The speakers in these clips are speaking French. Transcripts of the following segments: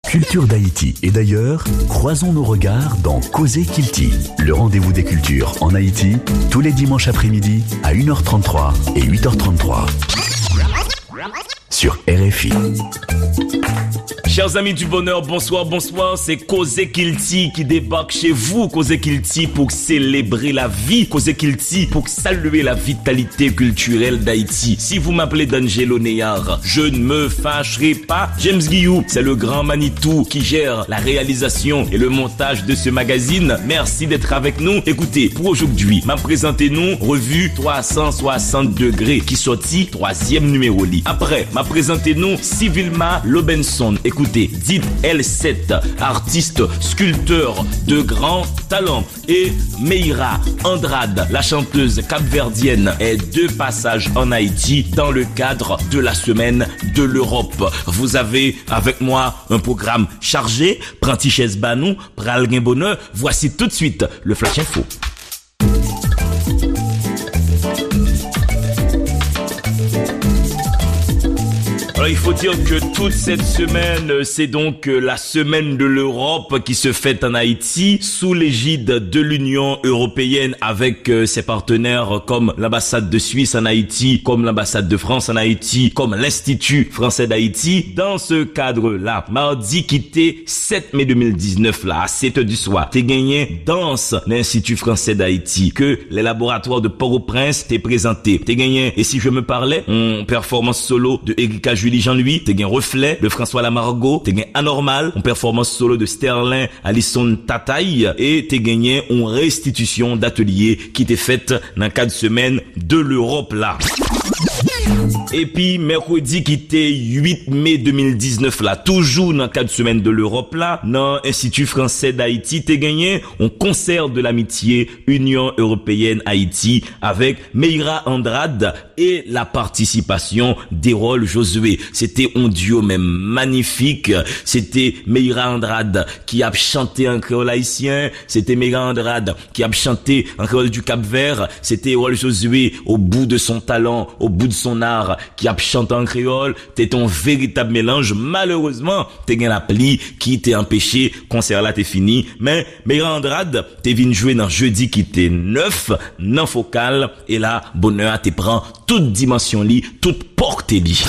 Culture d'Haïti et d'ailleurs, croisons nos regards dans Causer Kilti, le rendez-vous des cultures en Haïti, tous les dimanches après-midi à 1h33 et 8h33 sur RFI. Chers amis du bonheur, bonsoir, c'est Causer Kilti qui débarque chez vous. Causer Kilti pour célébrer la vie. Causer Kilti pour saluer la vitalité culturelle d'Haïti. Si vous m'appelez D'Angelo Neyar, je ne me fâcherai pas. James Guillou, c'est le grand Manitou qui gère la réalisation et le montage de ce magazine. Merci d'être avec nous. Écoutez, pour aujourd'hui, m'a présenté nous revue 360 degrés qui sortit 3e numéro li. Après, m'a présenté nous Civilma Lobenson. Écoutez, dit L7, artiste, sculpteur de grand talent. Et Meira Andrade, la chanteuse capverdienne, est de passage en Haïti dans le cadre de la semaine de l'Europe. Vous avez avec moi un programme chargé. Prantiches Banou, pral gen bonheur. Voici tout de suite le Flash Info. Alors, il faut dire que toute cette semaine, c'est donc la semaine de l'Europe qui se fête en Haïti sous l'égide de l'Union européenne avec ses partenaires comme l'ambassade de Suisse en Haïti, comme l'ambassade de France en Haïti, comme l'Institut français d'Haïti. Dans ce cadre-là, mardi quitté 7 mai 2019 là, à 7h du soir, t'es gagné danse l'Institut français d'Haïti que les laboratoires de Port-au-Prince t'es présenté. T'es gagné, et si je me parlais, en performance solo de Erika Julie Jean-Louis, t'es gain Reflet de François Lamargo, t'es gain Anormal, en performance solo de Sterling Alison Tataï, et t'es gagné en restitution d'atelier qui t'est faite dans le cadre de semaine de l'Europe là. Et puis, mercredi qui était 8 mai 2019 là, toujours dans le cadre de semaine de l'Europe là, dans l'Institut français d'Haïti, t'es gagné un concert de l'amitié Union européenne Haïti avec Meira Andrade et la participation d'Erol Josué. C'était un duo même magnifique. C'était Meira Andrade qui a chanté en créole haïtien. C'était Meira Andrade qui a chanté en créole du Cap-Vert. C'était Erol Josué au bout de son talent, au bout de son art, qui a chanté en créole. T'es un véritable mélange. Malheureusement, t'es gagné la pli qui t'est empêché. Concert là, t'es fini. Mais Meira Andrade, t'es venu jouer dans jeudi qui t'est 9, non focal. Et là, bonheur, t'es prend toute dimension li, toute portée li.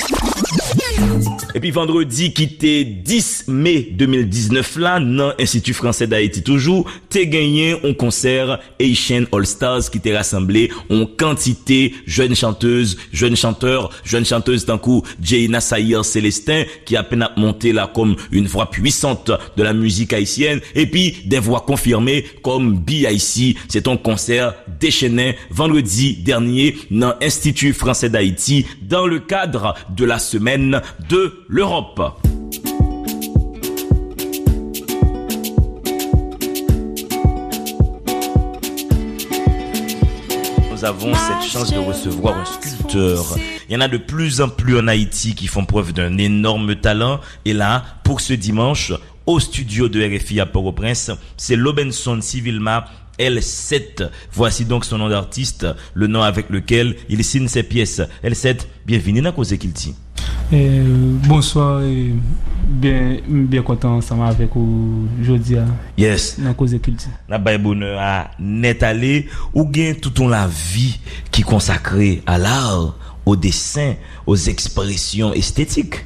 Et puis vendredi qui était 10 mai 2019 là, dans l'Institut français d'Haïti toujours, t'es gagné un concert Haitian All Stars qui t'est rassemblé en quantité jeunes chanteuses, jeunes chanteurs, jeunes chanteuses d'un coup, Jaina Saïr Célestin qui a peine à monter là comme une voix puissante de la musique haïtienne, et puis des voix confirmées comme B.I.C. C'est un concert déchaîné vendredi dernier dans l'Institut français d'Haïti dans le cadre de la semaine de l'Europe. Nous avons cette chance de recevoir un sculpteur. Il y en a de plus en plus en Haïti qui font preuve d'un énorme talent. Et là, pour ce dimanche, au studio de RFI à Port-au-Prince, c'est Lobenson Civilma L7. Voici donc son nom d'artiste, le nom avec lequel il signe ses pièces. L7, bienvenue dans Causer Kilti. Bonsoir, bien content ensemble avec vous aujourd'hui yes. Dans Causer Kilti. La baie bonheur à net aller ou gain toute la vie qui consacrée à l'art, au dessin, aux expressions esthétiques.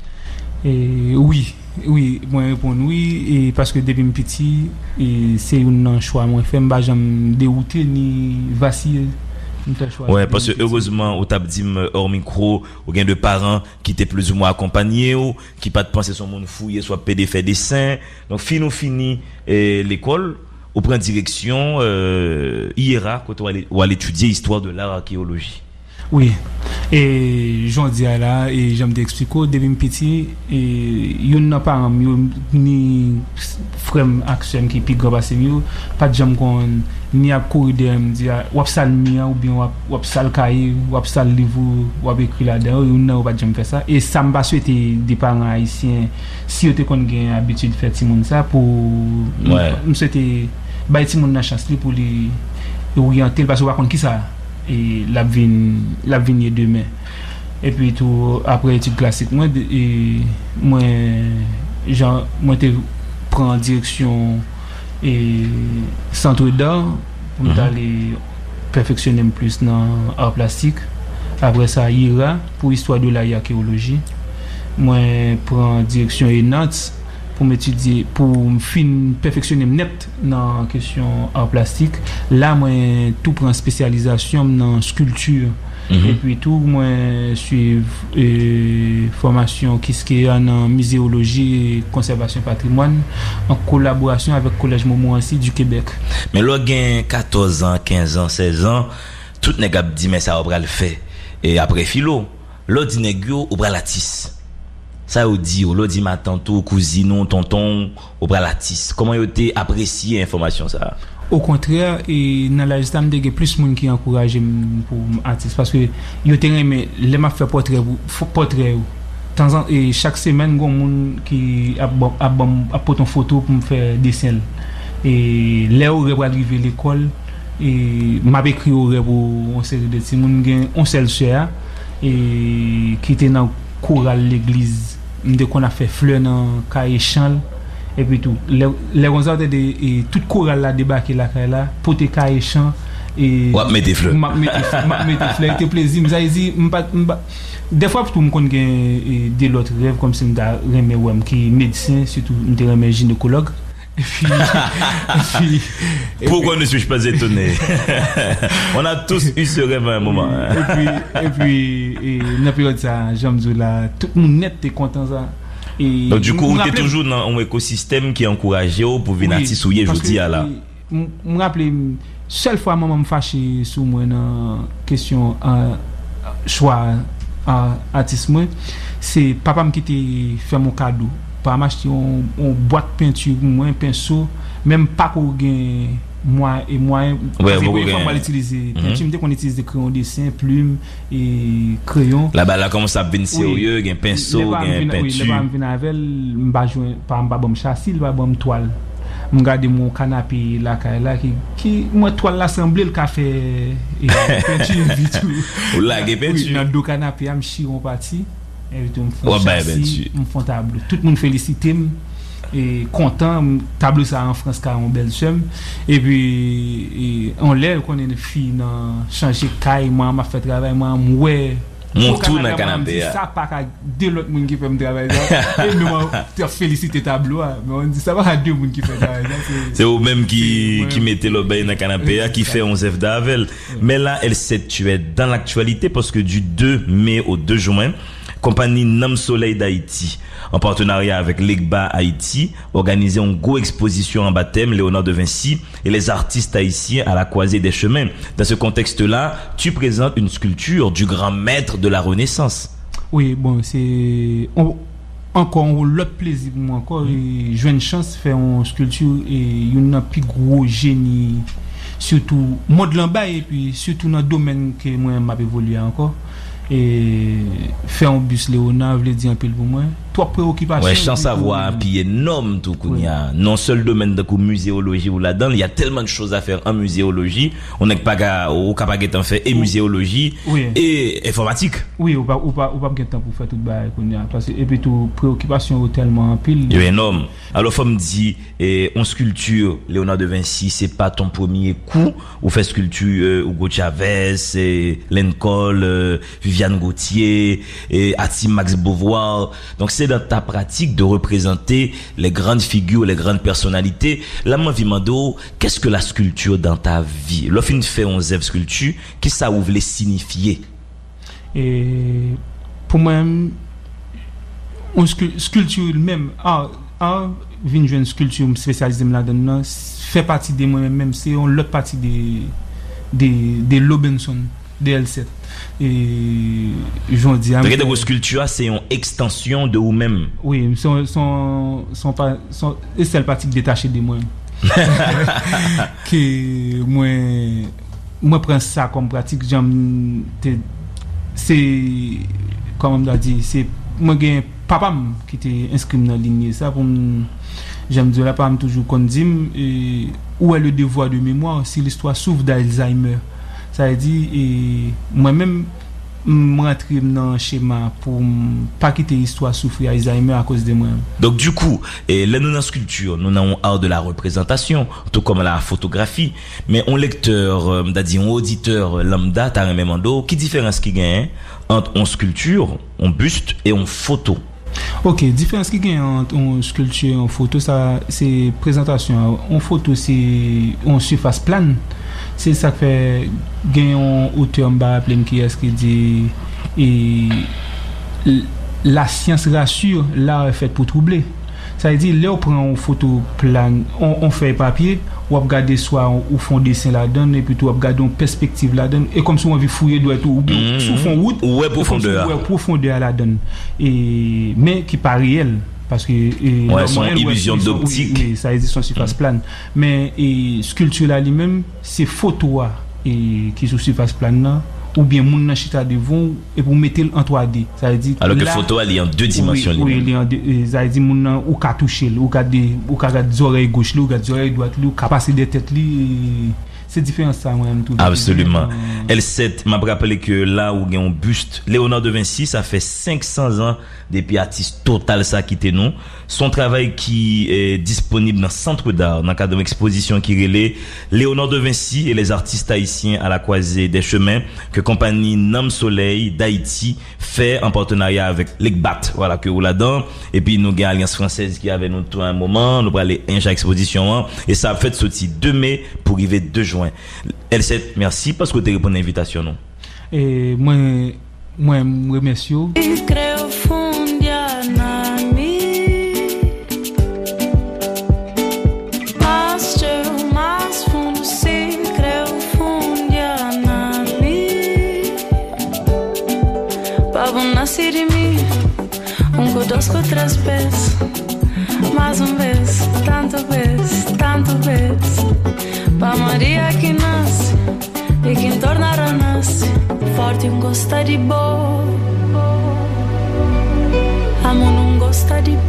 Oui, moi répondre oui, et parce que depuis petit, c'est un choix moi fait pas jamais dérouter ni vaciller. Ouais, parce que heureusement, au t'a dit hors micro, ou gain de parents qui étaient plus ou moins accompagnés ou qui pas de penser son monde fouillé soit PD fait dessin. Donc fini l'école, on prend direction IRA quand on va étudier histoire de l'art, archéologie. Oui. Et j'en dis là et j'aime t'expliquer depuis petit et il n'a pas ni frère action qui pique passer mieux pas jamais qu'on ni à courir de me dire ou sal mia ou bien ou sal cahier ou sal livre ou écrit là-dedans ou non pas jamais faire ça et ça me pas souhaiter des parents haïtiens si on te qu'on gain habitude faire ti monde ça pour me souhaiter ba ti monde na chance pour les orienter parce que par contre qui ça et la vie demain et puis tout après études classiques moi moi te prend direction et centre d'art pour m'aller perfectionner plus dans art plastique. Après ça IRA pour histoire de l'art et archéologie. Moi prend direction ENAT pour m'étudier pour perfectionner net dans question art plastique. Là moi tout prend spécialisation dans sculpture. Et puis tout moi suivre formation qui est en muséologie et conservation patrimoine en collaboration avec Collège Montmorency du Québec. Mais là gain 14 ans, 15 ans, 16 ans, tout nèg a dit mais ça on va le faire. Et après philo, l'autre dit nèg yo ou bral latis. Ça ou dit ou l'autre dit ma tante ou cousine tonton ou bral latis. Comment yo t'ai apprécié information ça? Au contraire, et dans la gestion de plus de monde qui encourage pour artiste parce que yo te aimé les m'a fait portrait et chaque semaine gon monde qui a porté une photo pour me faire dessin et là où va arriver l'école et m'a écrit au pour on série de petits monde gain on seul sœur et qui était dans chorale l'église de qu'on a fait fleur dans cahier chant. Et puis tout les gonzales de toute chorale là débarquer là pour te cahier chant et mettre des fleurs mettre fleurs c'était plaisir ça dit des fois tout me connait des autres rêves comme si m'ta remé wam qui médecin surtout m'ta remé gynécologue et puis pourquoi ne suis-je pas étonné? On a tous eu ce rêve à un moment. Et puis dans période ça j'aime là tout le monde net est content ça. Et donc du coup, tu es toujours dans un écosystème qui est encouragé pour venir artiste ou jeudi à là. Me rappeler seule fois maman me fâché sur moi dans question choix artiste moi, c'est papa me qui était fait mon cadeau, pas m'acheter une boîte peinture moi un pinceau, même pas pour gain moi on va l'utiliser dès qu'on utilise des crayons dessin plume et crayon là commence à venir sérieux gain pinceau gain peinture là venir avec m'ba joindre pas m'ba bon châssis pas bon toile m'garder mon canapé là qui moi toile l'assemblée le café et peinture vite ou là gain peinture dans deux canapé am chiron parti et tout me font table tout le monde félicite et content tableau ça en France car on belle somme et puis on l'air qu'on est une fille dans changer caille moi m'a fait travail moi ouais mon tour dans canapé ça pas deux l'autre monde qui fait me travail et nous te féliciter tableau mais on dit ça va à deux monde qui fait travail c'est eux même qui mettait le bain dans canapé qui fait 11 F d'Avel mais là elle s'est tuée dans l'actualité parce que du 2 mai au 2 juin compagnie Nam Soleil d'Haïti en partenariat avec l'EGBA Haïti organisé une grosse exposition en baptême Léonard de Vinci et les artistes haïtiens à la croisée des chemins. Dans ce contexte-là, tu présentes une sculpture du grand maître de la Renaissance. Oui, bon, c'est encore l'autre plaisir pour moi encore et j'ai une chance de faire une sculpture et il y a un plus gros génie surtout mode là-bas et puis surtout dans le domaine que moi m'a évolué encore. Et faire un bus Léonard veut dire un peu pour moi trois préoccupations ouais chance à voir puis énorme tout qu'il y a non seul domaine de muséologie ou là-dedans il y a tellement de choses à faire en muséologie on n'est pas au capable d'en faire et muséologie et informatique ou pas de temps pour faire tout bail parce que et puis tout préoccupation tellement en pile il est énorme alors faut me dire on sculpture Léonard de Vinci c'est pas ton premier coup ou fait sculpture Hugo Chavez Lincoln Viviane Gauthier et Ati Max Beauvoir donc c'est dans ta pratique de représenter les grandes figures, les grandes personnalités. Là, moi, Vimando, qu'est-ce que la sculpture dans ta vie? Lorsqu'on fait 11 sculpture, qu'est-ce que ça voulait signifier? Et pour moi, une sculpture même, une sculpture spécialisée là-dedans, fait partie de moi-même, c'est l'autre partie de Lobenson, de L7. Et j'en dis donc la sculpture c'est une extension de vous-même. Oui, sont et c'est la partie détachée de moi que moi prends ça comme pratique c'est comme on m'a dit c'est moi gain papa qui était inscrit dans ligne ça pour j'aime dire là pas toujours qu'on dit où est le devoir de mémoire si l'histoire souffre d'Alzheimer. Ça veut dire moi-même rentrer dans un schéma pour pas quitter l'histoire souffrir Alzheimer à cause de moi. Donc du coup, et là nous dans la sculpture, nous avons art de la représentation, tout comme la photographie, mais un lecteur, un auditeur lambda, t'as même ando, qui différence qui gagne entre une sculpture, un buste et une photo? Ok, différence qui gagne entre une sculpture et une photo, ça c'est présentation. En photo c'est en surface plane. C'est ça qui fait gagner un auteur qui est-ce qui dit et la science rassure, l'art est fait pour troubler. Ça veut dire là on prend une photo plane, on fait papier, on regarde soit au fond dessin la donne et puis on regarde une perspective la donne et comme si on veut fouiller doit tout sous fond route ouais profondeur la donne et mais qui pas réel parce que son illusion d'optique oui, ça existe en surface plane mais sculpture là lui-même c'est photo et qui sur surface plane là ou bien moun nan chita devant et pour mettre en 3D ça veut dire alors que photo elle est en deux dimensions oui ça veut dire moun nan ou ka toucher ou ka des oreilles gauche ou ka des oreilles droite ou capacité de tête li c'est différent ça moi même tout absolument L7 m'a rappelé que là où il y a un buste Léonard de Vinci ça fait 500 ans depuis artiste total ça quitté nous son travail qui est disponible dans centre d'art dans le cadre d'une exposition qui relève Léonard de Vinci et les artistes haïtiens à la croisée des chemins que compagnie Nam Soleil d'Haïti fait en partenariat avec l'ECBAT voilà que vous là-dedans et puis nous avons Alliance française qui avait nous tout un moment nous allons aller à exposition et ça a fait sortir 2 mai pour arriver 2 juin. L7 merci parce que tu as répondu à l'invitation non et moi remercie nasci de mim, dos com 3 vezes, mais vez, tanto vez, pra Maria que nasce e que tornará nasce, forte gosta de boa, amo não gosta de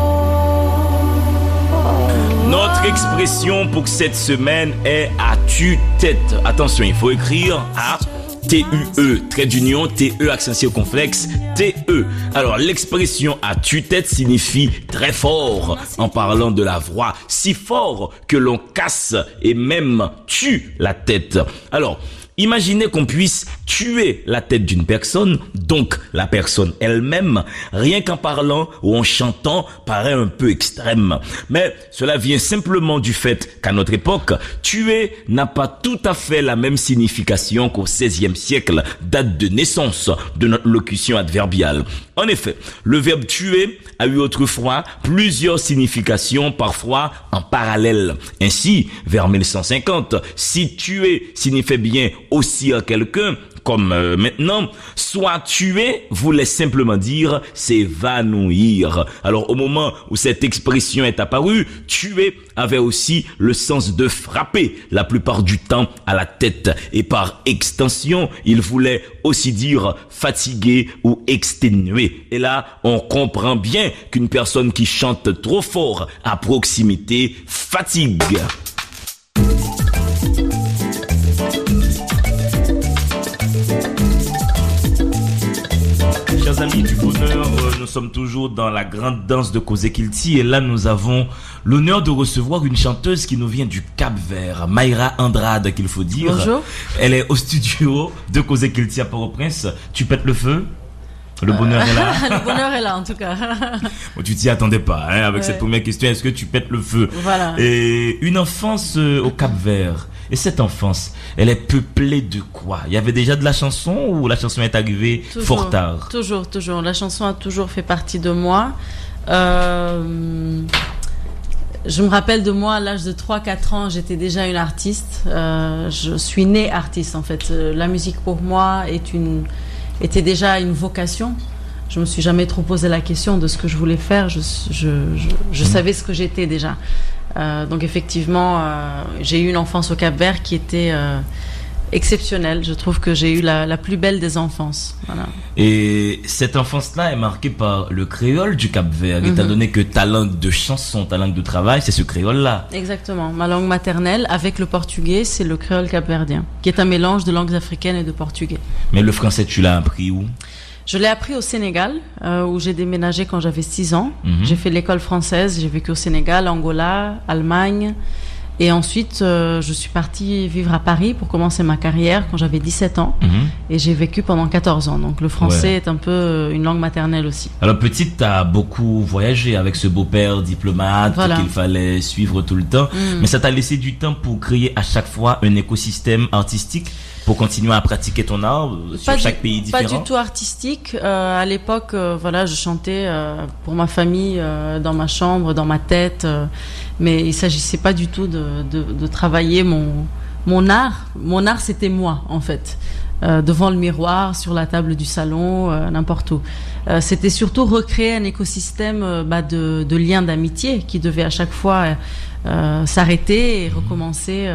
Notre expression pour cette semaine est à tue-tête. Attention, il faut écrire à T-U-E, trait d'union, T-E, accent circonflexe, T-E. Alors, l'expression à tue-tête signifie très fort, en parlant de la voix, si fort que l'on casse et même tue la tête. Alors, imaginez qu'on puisse tuer la tête d'une personne, donc la personne elle-même, rien qu'en parlant ou en chantant paraît un peu extrême. Mais cela vient simplement du fait qu'à notre époque, tuer n'a pas tout à fait la même signification qu'au XVIe siècle, date de naissance de notre locution adverbiale. En effet, le verbe tuer a eu autrefois plusieurs significations, parfois en parallèle. Ainsi, vers 1150, si tuer signifiait bien aussi à quelqu'un, comme maintenant, soit tuer voulait simplement dire s'évanouir. Alors au moment où cette expression est apparue, tuer avait aussi le sens de frapper, la plupart du temps à la tête. Et par extension, il voulait aussi dire fatigué ou exténué. Et là, on comprend bien qu'une personne qui chante trop fort à proximité fatigue. Chers amis du bonheur, nous sommes toujours dans la grande danse de Causé Kilti et là nous avons l'honneur de recevoir une chanteuse qui nous vient du Cap-Vert, Mayra Andrade qu'il faut dire. Bonjour. Elle est au studio de Causé Kilti à Port-au-Prince. Tu pètes le feu? Le bonheur est là. Le bonheur est là en tout cas. Bon, tu t'y attendais pas avec cette première question, est-ce que tu pètes le feu? Voilà. Et une enfance au Cap-Vert. Et cette enfance, elle est peuplée de quoi? Il y avait déjà de la chanson ou la chanson est arrivée fort tard? Toujours. La chanson a toujours fait partie de moi. Je me rappelle de moi, à l'âge de 3-4 ans, j'étais déjà une artiste. Je suis née artiste en fait. La musique pour moi était déjà une vocation. Je me suis jamais trop posé la question de ce que je voulais faire. Je savais ce que j'étais déjà. Donc effectivement, j'ai eu une enfance au Cap-Vert qui était exceptionnelle. Je trouve que j'ai eu la plus belle des enfances. Voilà. Et cette enfance-là est marquée par le créole du Cap-Vert. Étant donné que ta langue de chanson, ta langue de travail, c'est ce créole-là. Exactement. Ma langue maternelle, avec le portugais, c'est le créole capverdien, qui est un mélange de langues africaines et de portugais. Mais le français, tu l'as appris où? Je l'ai appris au Sénégal, où j'ai déménagé quand j'avais 6 ans. J'ai fait l'école française, j'ai vécu au Sénégal, Angola, Allemagne. Et ensuite, je suis partie vivre à Paris pour commencer ma carrière quand j'avais 17 ans. Et j'ai vécu pendant 14 ans. Donc le français est un peu une langue maternelle aussi. Alors petite, t'as beaucoup voyagé avec ce beau-père diplomate qu'il fallait suivre tout le temps. Mais ça t'a laissé du temps pour créer à chaque fois un écosystème artistique pour continuer à pratiquer ton art sur chaque pays différent? Pas du tout artistique. À l'époque, je chantais pour ma famille, dans ma chambre, dans ma tête. Mais il s'agissait pas du tout de travailler mon art. Mon art, c'était moi, en fait. Devant le miroir, sur la table du salon, n'importe où. C'était surtout recréer un écosystème de liens d'amitié qui devait à chaque fois s'arrêter et recommencer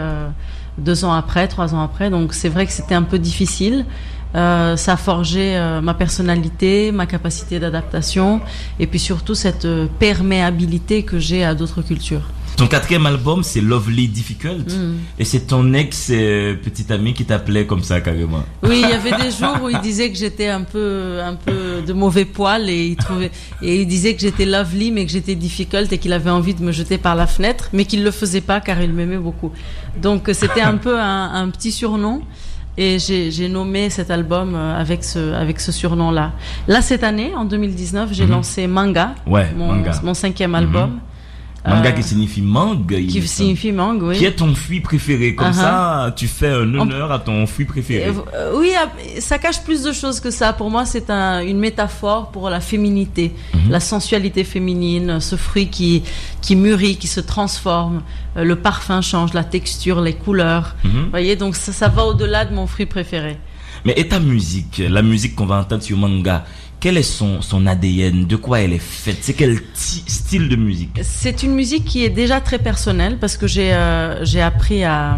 2 ans après, 3 ans après. Donc c'est vrai que c'était un peu difficile. Ça a forgé ma personnalité, ma capacité d'adaptation et puis surtout cette perméabilité que j'ai à d'autres cultures. Ton 4e album, c'est Lovely Difficult. Et c'est ton ex-petite amie qui t'appelait comme ça carrément. Oui, il y avait des jours où il disait que j'étais un peu de mauvais poil et il disait que j'étais lovely mais que j'étais difficult et qu'il avait envie de me jeter par la fenêtre mais qu'il le faisait pas car il m'aimait beaucoup. Donc c'était un peu un petit surnom. Et j'ai nommé cet album avec ce surnom-là. Là, cette année, en 2019, j'ai lancé Manga, mon 5e album. Manga qui signifie mangue. Qui signifie mangue, oui. Qui est ton fruit préféré? Comme ça, tu fais un honneur à ton fruit préféré. Oui, ça cache plus de choses que ça. Pour moi, c'est une métaphore pour la féminité, la sensualité féminine, ce fruit qui mûrit, qui se transforme. Le parfum change, la texture, les couleurs. Vous voyez, donc ça va au-delà de mon fruit préféré. Mais et ta musique, la musique qu'on va entendre sur Manga, quel est son ADN? De quoi elle est faite? C'est quel style de musique? C'est une musique qui est déjà très personnelle parce que j'ai appris à...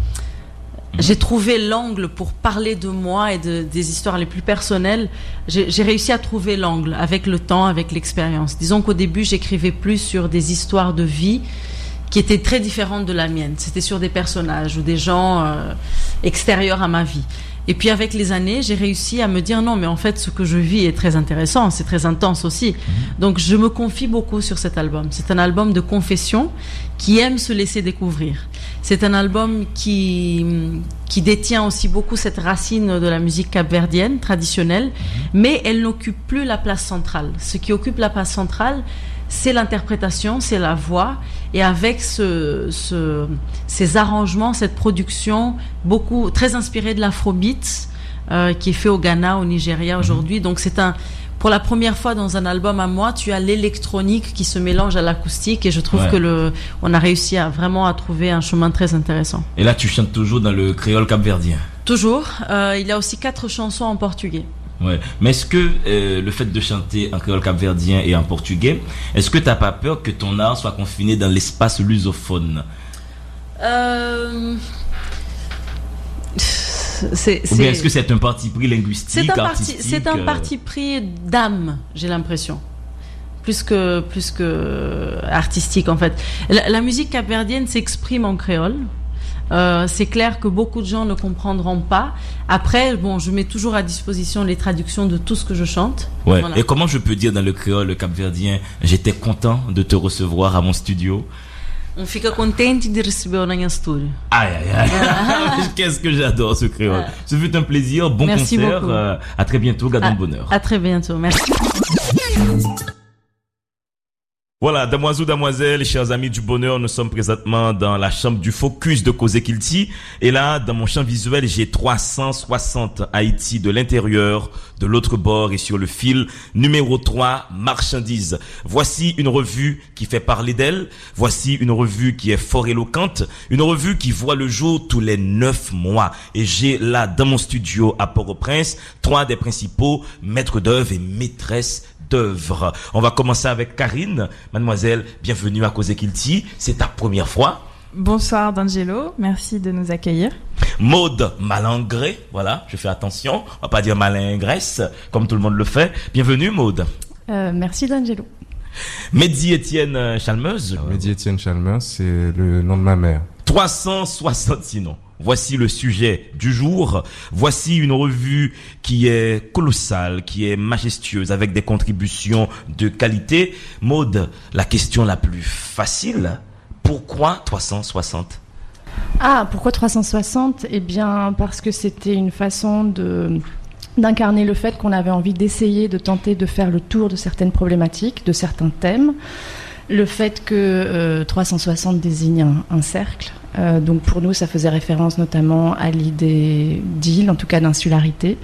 J'ai trouvé l'angle pour parler de moi et des histoires les plus personnelles. J'ai réussi à trouver l'angle avec le temps, avec l'expérience. Disons qu'au début, j'écrivais plus sur des histoires de vie qui étaient très différentes de la mienne. C'était sur des personnages ou des gens extérieurs à ma vie. Et puis avec les années, j'ai réussi à me dire non, mais en fait, ce que je vis est très intéressant, c'est très intense aussi. Donc je me confie beaucoup sur cet album. C'est un album de confession qui aime se laisser découvrir. C'est un album qui détient aussi beaucoup cette racine de la musique capverdienne traditionnelle, mais elle n'occupe plus la place centrale. Ce qui occupe la place centrale, c'est l'interprétation, c'est la voix, et avec ces arrangements, cette production très inspirée de l'afrobeat qui est fait au Ghana, au Nigeria aujourd'hui. Donc pour la première fois dans un album à moi, tu as l'électronique qui se mélange à l'acoustique, et je trouve que on a réussi à trouver un chemin très intéressant. Et là, tu chantes toujours dans le créole capverdien? Toujours. Il y a aussi 4 chansons en portugais. Ouais. Mais est-ce que le fait de chanter en créole capverdien et en portugais, est-ce que t'as pas peur que ton art soit confiné dans l'espace lusophone? Ou bien est-ce que c'est un parti pris linguistique, artistique? C'est un parti pris d'âme, j'ai l'impression. Plus que artistique, en fait. La musique capverdienne s'exprime en créole. C'est clair que beaucoup de gens ne comprendront pas. Après, je mets toujours à disposition les traductions de tout ce que je chante. Ouais. Voilà. Et comment je peux dire dans le créole capverdien, j'étais content de te recevoir à mon studio? On fica contente de receber na minha studio. Aïe. Qu'est-ce que j'adore ce créole. Ce fut un plaisir. Bon Merci concert. Beaucoup. À très bientôt. Gardons le bonheur. À très bientôt. Merci. Voilà, damoiseaux, damoiselles, chers amis du bonheur, nous sommes présentement dans la chambre du focus de Causé Kilti. Et là, dans mon champ visuel, j'ai 360 Haïti de l'intérieur, de l'autre bord et sur le fil. Numéro 3, marchandises. Voici une revue qui fait parler d'elle. Voici une revue qui est fort éloquente. Une revue qui voit le jour tous les 9 mois. Et j'ai là, dans mon studio à Port-au-Prince, 3 des principaux maîtres d'œuvre et maîtresses d'œuvre. On va commencer avec Karine. Mademoiselle, bienvenue à Causé Kilti. C'est ta première fois. Bonsoir D'Angelo, merci de nous accueillir. Maude Malingré, voilà, je fais attention, on va pas dire malingresse, comme tout le monde le fait. Bienvenue Maude. Merci D'Angelo. Mehdi Étienne Chalmeuse. Mehdi Étienne Chalmeuse, c'est le nom de ma mère. 366 noms. Voici le sujet du jour. Voici une revue qui est colossale, qui est majestueuse, avec des contributions de qualité. Maude, la question la plus facile, pourquoi 360 ? Pourquoi 360 ? Eh bien, parce que c'était une façon d'incarner le fait qu'on avait envie d'essayer, de tenter de faire le tour de certaines problématiques, de certains thèmes. Le fait que 360 désigne un cercle. Donc pour nous, ça faisait référence notamment à l'idée d'île, en tout cas d'insularité,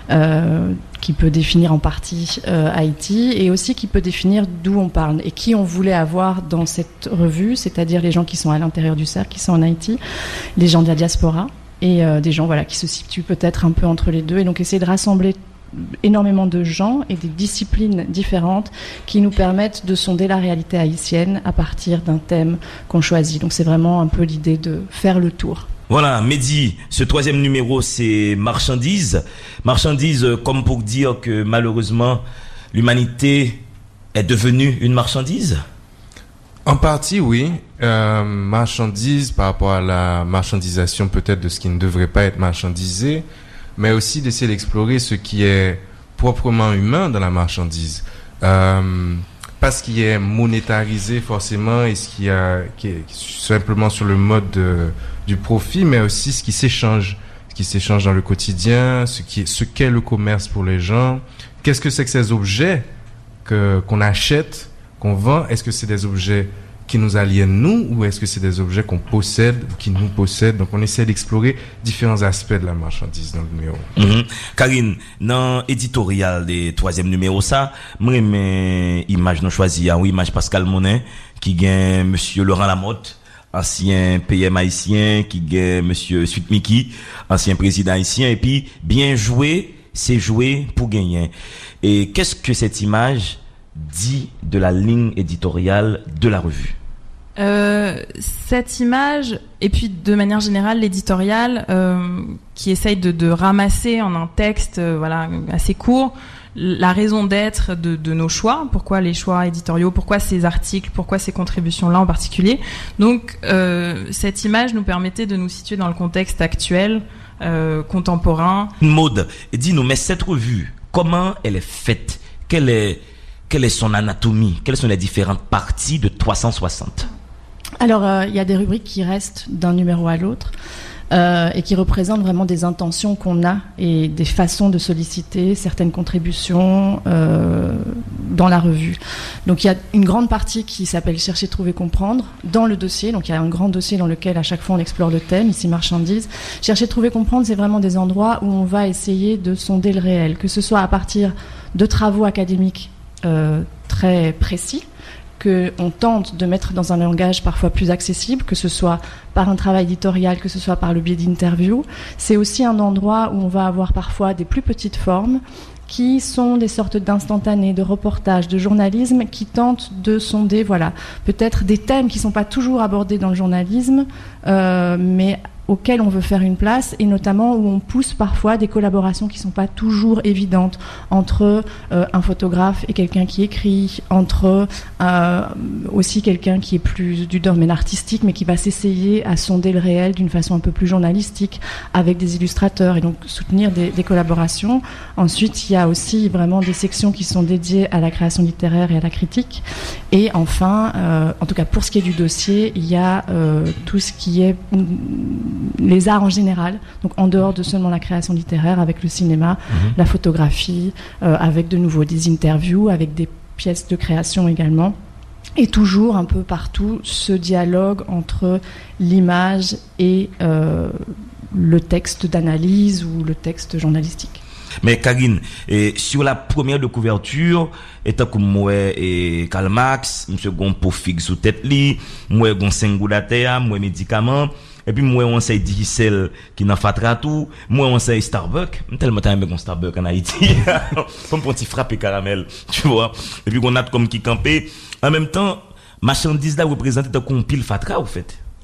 qui peut définir en partie Haïti, et aussi qui peut définir d'où on parle et qui on voulait avoir dans cette revue, c'est-à-dire les gens qui sont à l'intérieur du cercle, qui sont en Haïti, les gens de la diaspora, et des gens qui se situent peut-être un peu entre les deux, et donc essayer de rassembler énormément de gens et des disciplines différentes qui nous permettent de sonder la réalité haïtienne à partir d'un thème qu'on choisit. Donc c'est vraiment un peu l'idée de faire le tour. Voilà, Mehdi, ce 3e numéro, c'est Marchandises. Marchandises, comme pour dire que malheureusement, l'humanité est devenue une marchandise ? En partie, oui. Marchandise par rapport à la marchandisation peut-être de ce qui ne devrait pas être marchandisé, mais aussi d'essayer d'explorer ce qui est proprement humain dans la marchandise. Pas ce qui est monétarisé forcément et ce qui est simplement sur le mode du profit, mais aussi ce qui s'échange dans le quotidien, ce qu'est le commerce pour les gens. Qu'est-ce que c'est que ces objets qu'on achète, qu'on vend? Est-ce que c'est des objets qui nous aliènent nous, ou est-ce que c'est des objets qu'on possède, qui nous possèdent? Donc on essaie d'explorer différents aspects de la marchandise dans le numéro. Karine, dans l'éditorial des 3e numéro ça, moi mes images nous choisi une image Pascal Monet qui gagne monsieur Laurent Lamotte, ancien PM haïtien, qui gagne monsieur Suite Miki, ancien président haïtien, et puis bien joué, c'est jouer pour gagner. Et qu'est-ce que cette image dit de la ligne éditoriale de la revue? Cette image, et puis de manière générale l'éditorial, qui essaye de ramasser en un texte assez court la raison d'être de nos choix, pourquoi les choix éditoriaux, pourquoi ces articles, pourquoi ces contributions-là en particulier. Donc cette image nous permettait de nous situer dans le contexte actuel, contemporain. Maude, dis-nous, mais cette revue, comment elle est faite? Quelle est son anatomie? Quelles sont les différentes parties de 360? Alors, il y a des rubriques qui restent d'un numéro à l'autre et qui représentent vraiment des intentions qu'on a et des façons de solliciter certaines contributions dans la revue. Donc, il y a une grande partie qui s'appelle « Chercher, trouver, comprendre » dans le dossier. Donc, il y a un grand dossier dans lequel, à chaque fois, on explore le thème, ici « Marchandises ». « Chercher, trouver, comprendre », c'est vraiment des endroits où on va essayer de sonder le réel, que ce soit à partir de travaux académiques très précis, qu'on tente de mettre dans un langage parfois plus accessible, que ce soit par un travail éditorial, que ce soit par le biais d'interviews. C'est aussi un endroit où on va avoir parfois des plus petites formes qui sont des sortes d'instantanés, de reportages, de journalisme qui tentent de sonder, peut-être des thèmes qui ne sont pas toujours abordés dans le journalisme, mais auxquels on veut faire une place, et notamment où on pousse parfois des collaborations qui ne sont pas toujours évidentes entre un photographe et quelqu'un qui écrit, entre aussi quelqu'un qui est plus du domaine artistique mais qui va s'essayer à sonder le réel d'une façon un peu plus journalistique avec des illustrateurs, et donc soutenir des collaborations. Ensuite, il y a aussi vraiment des sections qui sont dédiées à la création littéraire et à la critique. Et enfin, en tout cas pour ce qui est du dossier, il y a tout ce qui est les arts en général, donc en dehors de seulement la création littéraire, avec le cinéma, la photographie, avec de nouveau des interviews, avec des pièces de création également, et toujours un peu partout ce dialogue entre l'image et le texte d'analyse ou le texte journalistique. Mais Karine, sur la première de couverture, étant comme moi et Karl Marx, monsieur gon pour fixe sous tête li, moi gon singulatea, moi médicament, et puis moi on sait digicel qui n'en fatra tout, moi on sait Starbucks, tellement t'as aimé gon Starbucks en Haïti, comme pour t'y frapper caramel, tu vois. Et puis qu'on a comme qui camper, en même temps, marchandise là représente un pile fatra au fait.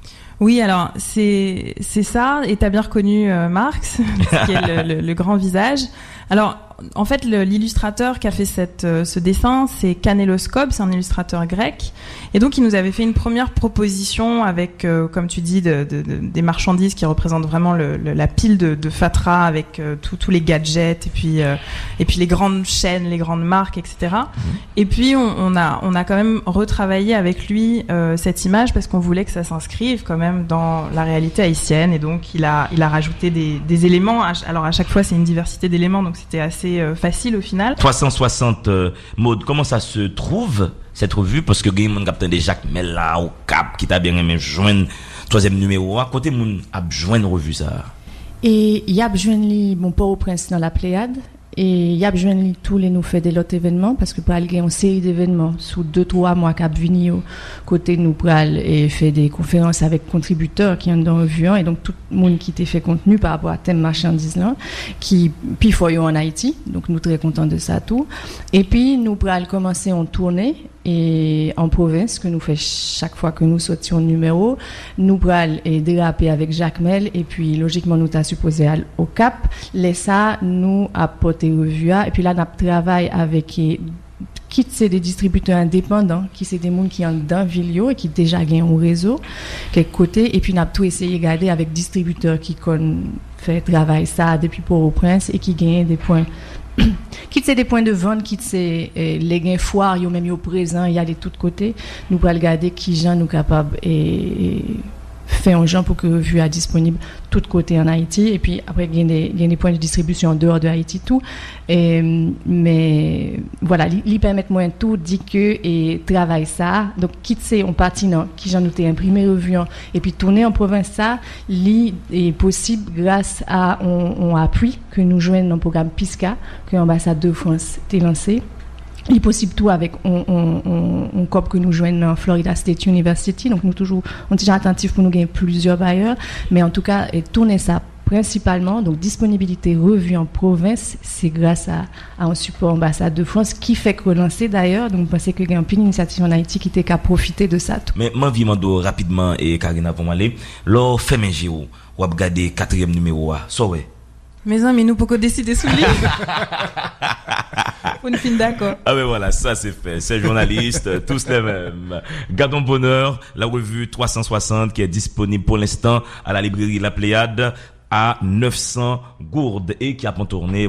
Oui, alors c'est ça, et t'as bien reconnu Marx, qui est le grand visage. Alors, en fait, l'illustrateur qui a fait ce dessin, c'est Kaneloskop, c'est un illustrateur grec. Et donc, il nous avait fait une première proposition avec, comme tu dis, des marchandises qui représentent vraiment la pile de Fatra avec tous les gadgets et puis les grandes chaînes, les grandes marques, etc. Et puis, on a quand même retravaillé avec lui cette image parce qu'on voulait que ça s'inscrive quand même dans la réalité haïtienne. Et donc, il a rajouté des éléments. Alors, à chaque fois, c'est une diversité d'éléments, donc c'était assez facile au final. 360 Maud, comment ça se trouve cette revue? Parce que il y a mon capitaine de Jacques Mella au Cap qui t'a bien aimé joindre troisième numéro. À côté mon a joindre revue ça. Et y a besoin li bon Port-au-Prince dans la Pléiade. Et y a besoin de tous les nous fait des autres événements parce que pour aller une série d'événements sous 2-3 mois qu'à venir côté nous pour et fait des conférences avec contributeurs qui sont dans le revue et donc tout le monde qui t'a fait contenu par rapport à thème marchandises là qui puis faut en Haïti donc nous très contents de ça tout et puis nous pour commencer en tournée et en province que nous fait chaque fois que nous sortions numéro nous pral et déraper avec Jacques Mel et puis logiquement nous t'a supposé aller au Cap les ça nous apporter revue et puis là on travaille avec qui c'est des distributeurs indépendants qui c'est des monde qui en dans Vilio et qui déjà gagnent un réseau quelque côté et puis on a tout essayé de garder avec distributeurs qui fait travail ça depuis Port-au-Prince et qui gagnent des points quitte c'est des points de vente quitte c'est les gains foires yo même yo présent il y a de tous côtés nous pour regarder qui gens nous capable et fait un genre pour que revue à disponible tout côté en Haïti et puis après il y a des points de distribution en dehors de Haïti tout mais voilà li permettre moi tout dit que et travail ça donc quitte c'est on parti non qui j'en noté imprimer revue et puis tourner en province ça li est possible grâce à on appui que nous joignons dans le programme PISCA que l'ambassade de France a lancé. Il est possible tout avec on cop que nous joignons dans Florida State University donc nous toujours on est déjà attentif pour nous gagner plusieurs bailleurs mais en tout cas et tourner ça principalement donc disponibilité revue en province c'est grâce à un support ambassade de France qui fait que relancer d'ailleurs donc je pense que il y a une petite initiative en Haïti qui était qu'à profiter de ça tout. Mais moi vimando rapidement et Karina pour m'aller lors fait mes géo ou regarder 4e numéro so ouais. Mais non mais nous pourquoi décider sous lui. On finit d'accord. Ah ben voilà, ça c'est fait. Ces journalistes, tous les mêmes. Gardons bonheur, la revue 360 qui est disponible pour l'instant à la librairie La Pléiade à 900 gourdes et qui a contourné.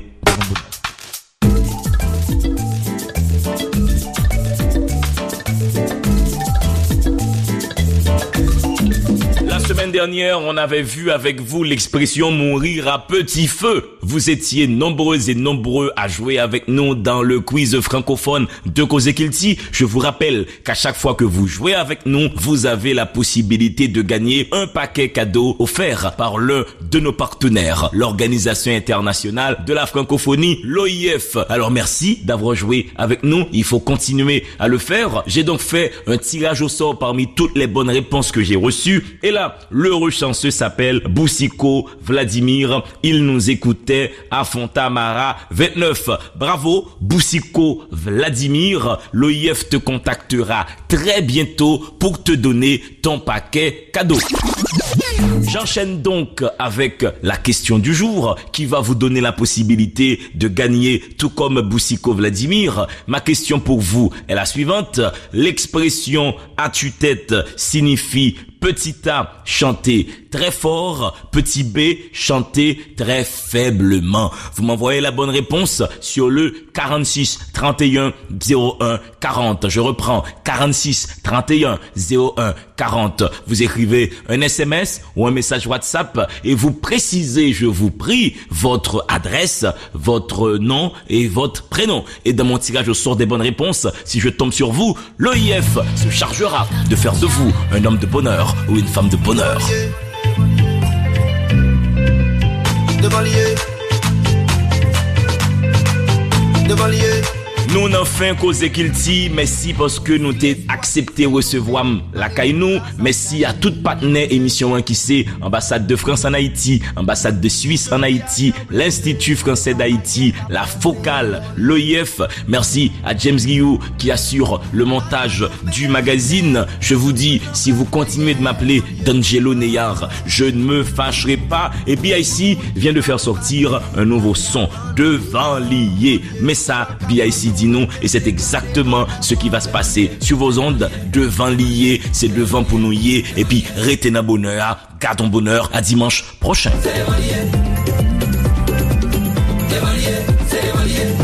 La semaine dernière, on avait vu avec vous l'expression mourir à petit feu. Vous étiez nombreux et nombreux à jouer avec nous dans le quiz francophone de Causez Kilti. Je vous rappelle qu'à chaque fois que vous jouez avec nous, vous avez la possibilité de gagner un paquet cadeau offert par l'un de nos partenaires, l'Organisation internationale de la francophonie, l'OIF. Alors merci d'avoir joué avec nous. Il faut continuer à le faire. J'ai donc fait un tirage au sort parmi toutes les bonnes réponses que j'ai reçues. Et là, l'heureux chanceux s'appelle Boussiko Vladimir. Il nous écoutait à Fontamara 29. Bravo, Boussiko Vladimir. L'OIF te contactera très bientôt pour te donner ton paquet cadeau. J'enchaîne donc avec la question du jour qui va vous donner la possibilité de gagner tout comme Boussiko Vladimir. Ma question pour vous est la suivante. L'expression « à tue-tête » signifie petit A, chanter très fort, petit B, chanter très faiblement. Vous m'envoyez la bonne réponse sur le 46 31 01 40. Je reprends 46 31 01 40. Vous écrivez un SMS ou un message WhatsApp et vous précisez, je vous prie, votre adresse, votre nom et votre prénom. Et dans mon tirage au sort des bonnes réponses, si je tombe sur vous, l'OIF se chargera de faire de vous un homme de bonheur ou une femme de bonheur. Devant lieu. Nous n'en fin cause Kilti, merci parce que nous t'ai accepté recevoir la Kainou. Merci à toute partenaire émission qui c'est ambassade de France en Haïti, ambassade de Suisse en Haïti, l'Institut français d'Haïti, la Focale, l'OIF. Merci à James Guillou qui assure le montage du magazine. Je vous dis, si vous continuez de m'appeler D'Angelo Neyar, je ne me fâcherai pas. Et BIC vient de faire sortir un nouveau son, Devant lié. Mais ça, BIC dit non, et c'est exactement ce qui va se passer sur vos ondes. Devant lié, c'est devant pour nous lier. Et puis, retenez bonheur, gardons bonheur, à dimanche prochain. C'est